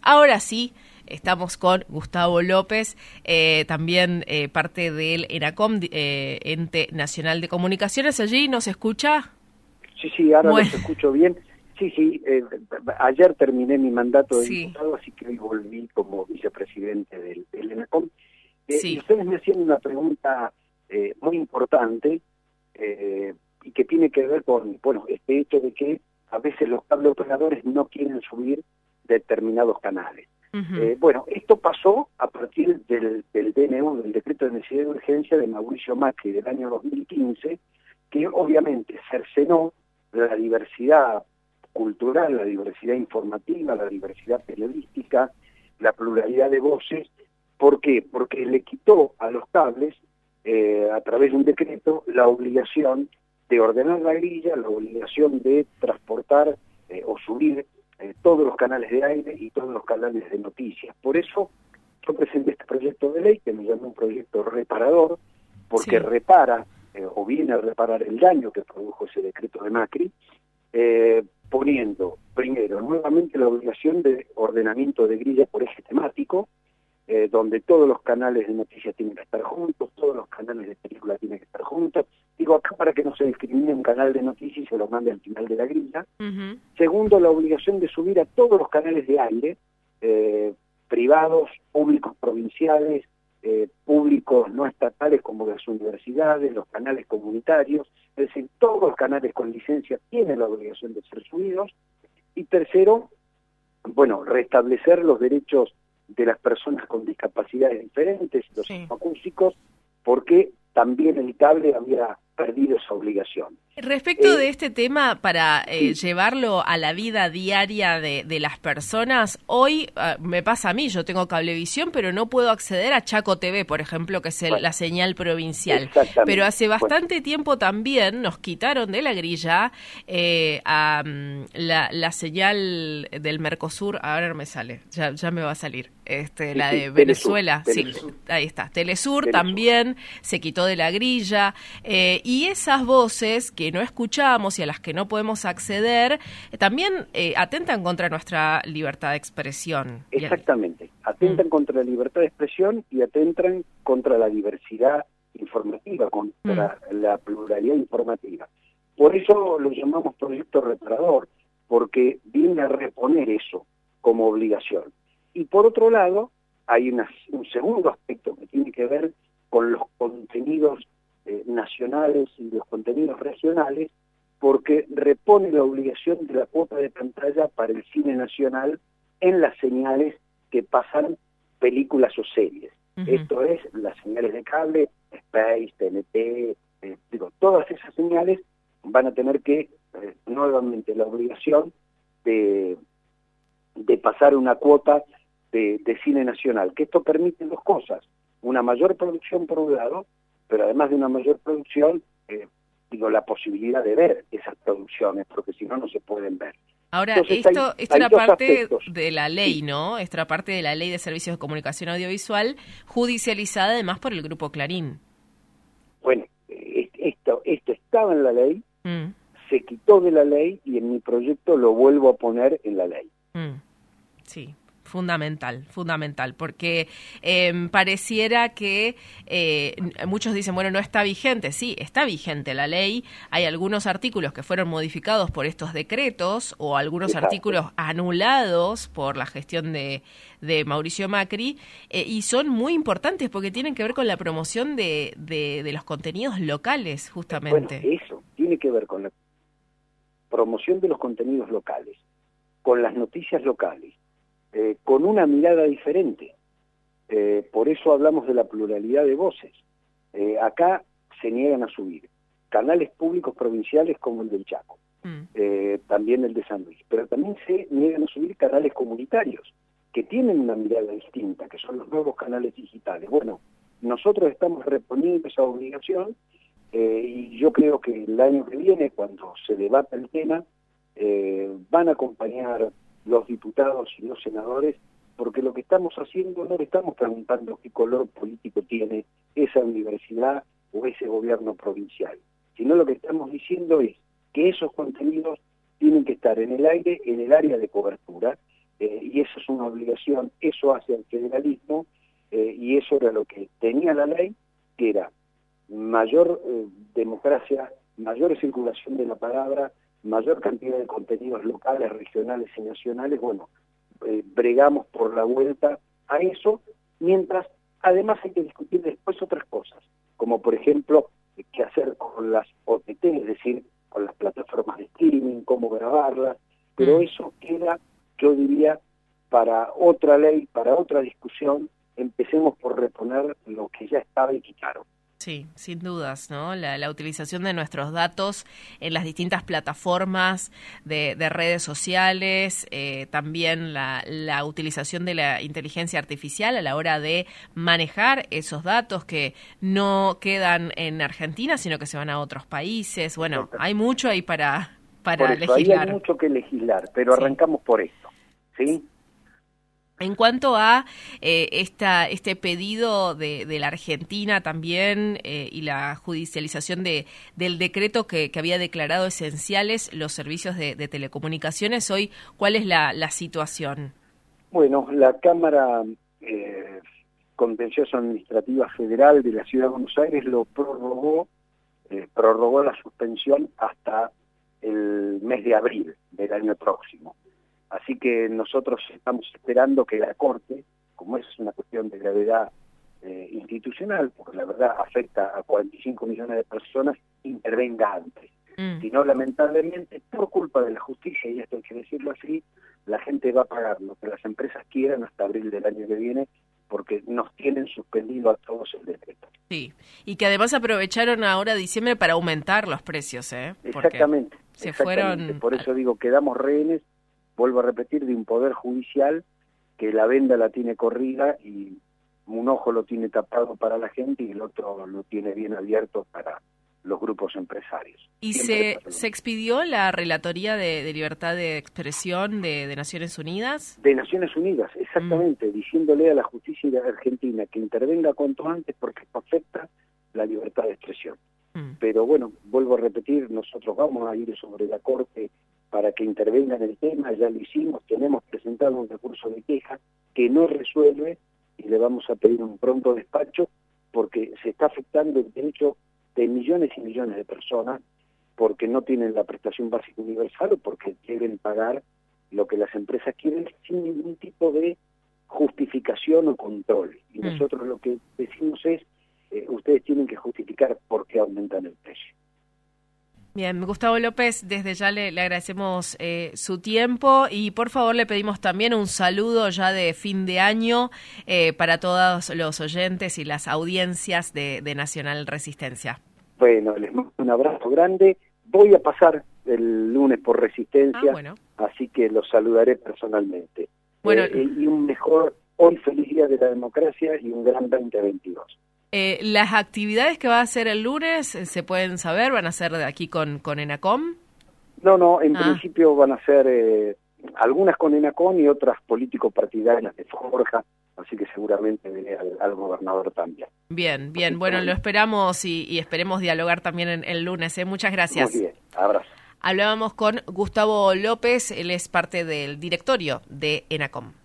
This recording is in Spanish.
Ahora sí, estamos con Gustavo López, también parte del ENACOM, Ente Nacional de Comunicaciones. ¿Allí nos escucha? Sí, ahora los escucho bien. Sí, ayer terminé mi mandato de diputado, así que hoy volví como vicepresidente del ENACOM. Y ustedes me hacían una pregunta muy importante y que tiene que ver con, este hecho de que a veces los cable operadores no quieren subir determinados canales. Esto pasó a partir del DNU, del Decreto de Necesidad y Urgencia de Mauricio Macri del año 2015, que obviamente cercenó la diversidad cultural, la diversidad informativa, la diversidad periodística, la pluralidad de voces. ¿Por qué? Porque le quitó a los cables, a través de un decreto, la obligación de ordenar la grilla, la obligación de transportar o subir todos los canales de aire y todos los canales de noticias. Por eso yo presenté este proyecto de ley, que me llamé un proyecto reparador, porque repara, o viene a reparar el daño que produjo ese decreto de Macri, poniendo, primero, nuevamente la obligación de ordenamiento de grilla por eje temático, donde todos los canales de noticias tienen que estar juntos, todos los canales de película tienen que estar juntos. Digo acá para que no se discrimine un canal de noticias y se lo mande al final de la grilla. Segundo, la obligación de subir a todos los canales de aire, privados, públicos provinciales, públicos no estatales como las universidades, los canales comunitarios, es decir, todos los canales con licencia tienen la obligación de ser subidos. Y tercero, restablecer los derechos de las personas con discapacidades diferentes, los acústicos, porque también el cable había perdido esa obligación. Respecto de este tema, para llevarlo a la vida diaria de las personas, hoy me pasa a mí, yo tengo Cablevisión, pero no puedo acceder a Chaco TV, por ejemplo, que es la señal provincial. Pero hace bastante tiempo también nos quitaron de la grilla a la señal del Mercosur, ahora no me sale, ya me va a salir, la de Venezuela, Telesur. Ahí está, Telesur también se quitó de la grilla, y esas voces que no escuchamos y a las que no podemos acceder, también atentan contra nuestra libertad de expresión. Exactamente, atentan contra la libertad de expresión y atentan contra la diversidad informativa, contra la pluralidad informativa. Por eso lo llamamos proyecto reparador, porque viene a reponer eso como obligación. Y por otro lado, hay un segundo aspecto que tiene que ver con los contenidos nacionales y los contenidos regionales, porque repone la obligación de la cuota de pantalla para el cine nacional en las señales que pasan películas o series. Esto es, las señales de cable, Space, TNT, todas esas señales van a tener que, nuevamente, la obligación de pasar una cuota de cine nacional, que esto permite dos cosas: una mayor producción por un lado, pero además de una mayor producción, la posibilidad de ver esas producciones, porque si no, no se pueden ver. Ahora, entonces, esto era parte de la ley, ¿no? Esto era parte de la Ley de Servicios de Comunicación Audiovisual, judicializada además por el Grupo Clarín. Bueno, esto estaba en la ley, se quitó de la ley y en mi proyecto lo vuelvo a poner en la ley. Sí. Fundamental, porque pareciera que muchos dicen, no está vigente. Sí, está vigente la ley. Hay algunos artículos que fueron modificados por estos decretos o algunos artículos anulados por la gestión de Mauricio Macri y son muy importantes porque tienen que ver con la promoción de los contenidos locales, justamente. Eso tiene que ver con la promoción de los contenidos locales, con las noticias locales, con una mirada diferente. Por eso hablamos de la pluralidad de voces. Acá se niegan a subir canales públicos provinciales como el del Chaco, también el de San Luis, pero también se niegan a subir canales comunitarios que tienen una mirada distinta, que son los nuevos canales digitales. Bueno, nosotros estamos reponiendo esa obligación y yo creo que el año que viene, cuando se debata el tema, van a acompañar los diputados y los senadores, porque lo que estamos haciendo, no le estamos preguntando qué color político tiene esa universidad o ese gobierno provincial, sino lo que estamos diciendo es que esos contenidos tienen que estar en el aire, en el área de cobertura, y eso es una obligación, eso hace el federalismo, y eso era lo que tenía la ley, que era mayor democracia, mayor circulación de la palabra, mayor cantidad de contenidos locales, regionales y nacionales. Bueno, bregamos por la vuelta a eso, mientras además hay que discutir después otras cosas, como por ejemplo, qué hacer con las OTT, es decir, con las plataformas de streaming, cómo grabarlas, pero eso queda, yo diría, para otra ley, para otra discusión. Empecemos por reponer lo que ya estaba y quitaron. Sí, sin dudas, ¿no? La utilización de nuestros datos en las distintas plataformas de redes sociales, también la utilización de la inteligencia artificial a la hora de manejar esos datos que no quedan en Argentina, sino que se van a otros países. Bueno, hay mucho ahí para legislar. Hay mucho que legislar, pero arrancamos por esto, ¿sí? En cuanto a este pedido de la Argentina también y la judicialización del decreto que había declarado esenciales los servicios de telecomunicaciones, hoy, ¿cuál es la situación? Bueno, la Cámara Contencioso Administrativa Federal de la Ciudad de Buenos Aires lo prorrogó la suspensión hasta el mes de abril del año próximo. Así que nosotros estamos esperando que la Corte, como es una cuestión de gravedad institucional, porque la verdad afecta a 45 millones de personas, intervenga antes. Si no, lamentablemente, por culpa de la justicia, y esto hay que decirlo así, la gente va a pagar lo que las empresas quieran hasta abril del año que viene, porque nos tienen suspendido a todos el decreto. Sí, y que además aprovecharon ahora diciembre para aumentar los precios, ¿eh? Exactamente. Fueron... Por eso digo, quedamos rehenes, vuelvo a repetir, de un poder judicial que la venda la tiene corrida y un ojo lo tiene tapado para la gente y el otro lo tiene bien abierto para los grupos empresarios. ¿Y se expidió la Relatoría de Libertad de Expresión de Naciones Unidas? De Naciones Unidas, exactamente, diciéndole a la justicia argentina que intervenga cuanto antes porque esto afecta la libertad de expresión. Pero bueno, vuelvo a repetir, nosotros vamos a ir sobre la Corte para que intervenga en el tema, ya lo hicimos, tenemos presentado un recurso de queja que no resuelve y le vamos a pedir un pronto despacho porque se está afectando el derecho de millones y millones de personas porque no tienen la prestación básica universal o porque deben pagar lo que las empresas quieren sin ningún tipo de justificación o control. Y nosotros lo que decimos es, ustedes tienen que justificar por qué aumentan el precio. Bien, Gustavo López, desde ya le agradecemos su tiempo y por favor le pedimos también un saludo ya de fin de año para todos los oyentes y las audiencias de Nacional Resistencia. Bueno, les mando un abrazo grande. Voy a pasar el lunes por Resistencia, así que los saludaré personalmente. Bueno, y un mejor, hoy feliz día de la democracia y un gran 2022. ¿Las actividades que va a hacer el lunes se pueden saber? ¿Van a ser de aquí con ENACOM? No, en principio van a ser algunas con ENACOM y otras político-partidarias de Forja, así que seguramente veré al gobernador también. Bien, bueno, lo esperamos y esperemos dialogar también el lunes. Muchas gracias. Muy bien, abrazo. Hablábamos con Gustavo López, él es parte del directorio de ENACOM.